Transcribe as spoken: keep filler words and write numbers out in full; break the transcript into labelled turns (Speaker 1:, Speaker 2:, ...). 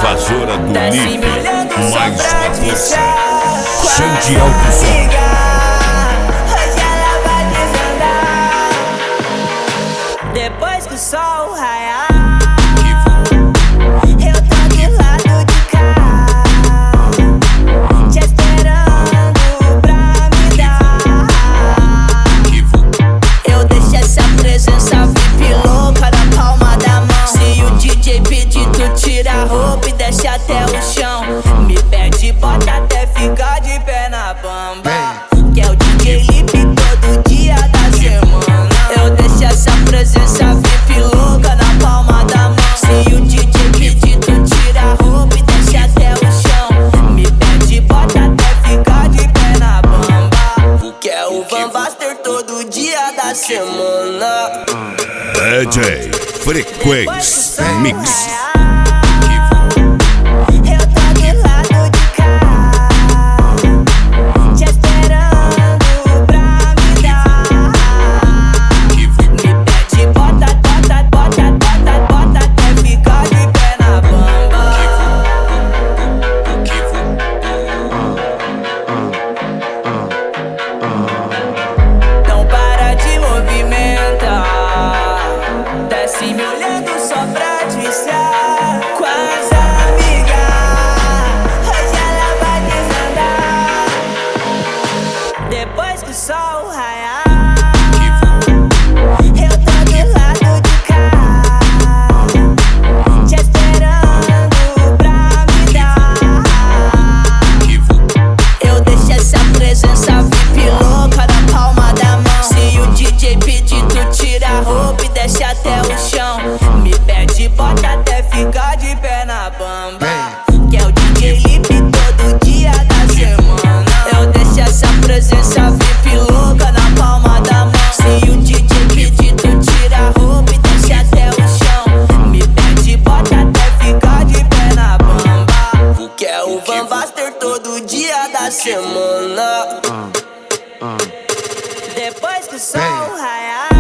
Speaker 1: Invasora do Lipe, mais uma força. Xande
Speaker 2: Som.
Speaker 3: Hoje ela vai desandar. Depois que o sol raiar, eu tô do lado de cá, te esperando pra me dar. Eu deixo essa presença V I P louca na palma da mão. Se o D J pedir, tu tira a roupa e desce até o chão. Me pede, bota até ficar de pé na bamba, que é o D J Lipe todo dia da semana. Eu deixo essa presença V I P louca na palma da mão. Se o D J pedir, tu tira a roupa e desce até o chão. Me pede, bota até ficar de pé na bamba, que é o Van Baster todo dia da semana.
Speaker 1: D J Frequência Mix.
Speaker 3: Me olhando só pra descer com as amigas. Hoje ela vai desandar. Depois que o sol raiar, eu tô do lado de cá, te esperando pra me dar. Eu deixo essa presença V I P louca na palma da mão. Se o D J pedir, tu tira a roupa e desce até o chão. Me pede, bota até ficar de pé na bamba, que é o D J Lipe todo dia da semana. Eu deixo essa presença V I P louca na palma da mão. Se o D J pedir, tu tira a roupa e desce até o chão. Me pede, bota até ficar de pé na bamba, que é o Van Baster todo dia da semana. Depois que o sol raiar,